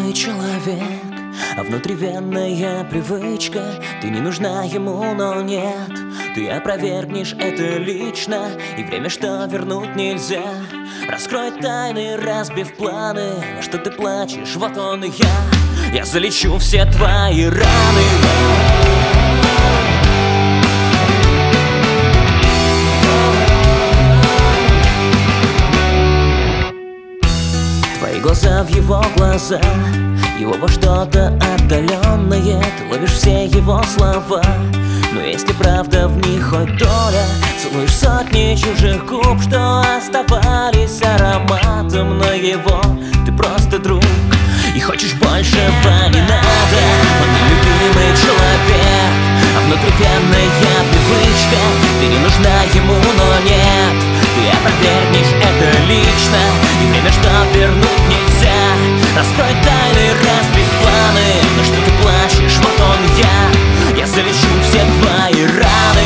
любимый человек, а внутривенная привычка. Ты не нужна ему, но нет, ты опровергнешь это лично, и время, что вернуть нельзя. Раскрой тайны, разбив планы, на что ты плачешь, вот он и я залечу все твои раны. Твои глаза в его глаза, его во что-то отдаленное. Ты ловишь все его слова, но есть ли правда в них хоть доля? Целуешь сотни чужих губ, что оставались ароматом на его. Ты просто друг, и хочешь большего не надо. Он не любимый человек, а внутривенная привычка. Ты не нужна ему, но нет, ты опровергнешь это лично, и время, что вернуть нельзя. Раскрой тайны, разбив планы, на что ты плачешь, вот он я залечу все твои раны.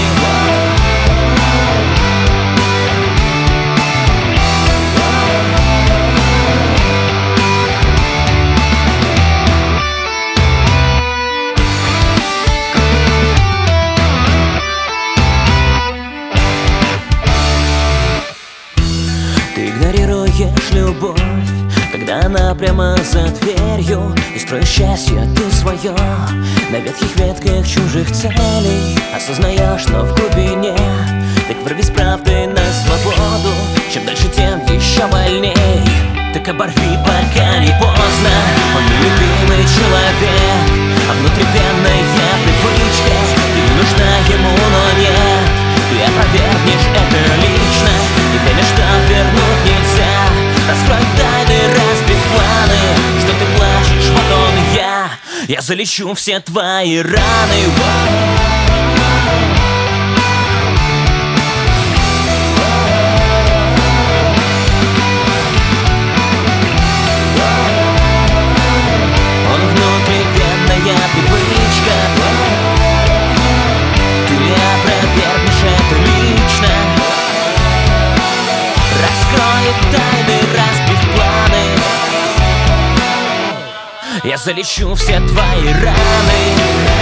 Ты игнорируешь любовь, когда она прямо за дверью, и строишь счастье ты свое на ветхих ветках чужих целей. Осознаешь, но в глубине так вырви с правдой на свободу. Чем дальше, тем еще больней. Так оборви, пока не поздно. Он нелюбимый человек, а внутривенная привычка. Ты не нужна ему, но нет, ты опровергнешь это лично, и время, что вернуть нельзя. Раскрой тайны, разбив планы, что ты плачешь, вот он я залечу все твои раны. Он внутривенная привычка. Ты опровергнешь это лично. Раскроет тайны, разбив планы. Я залечу все твои раны.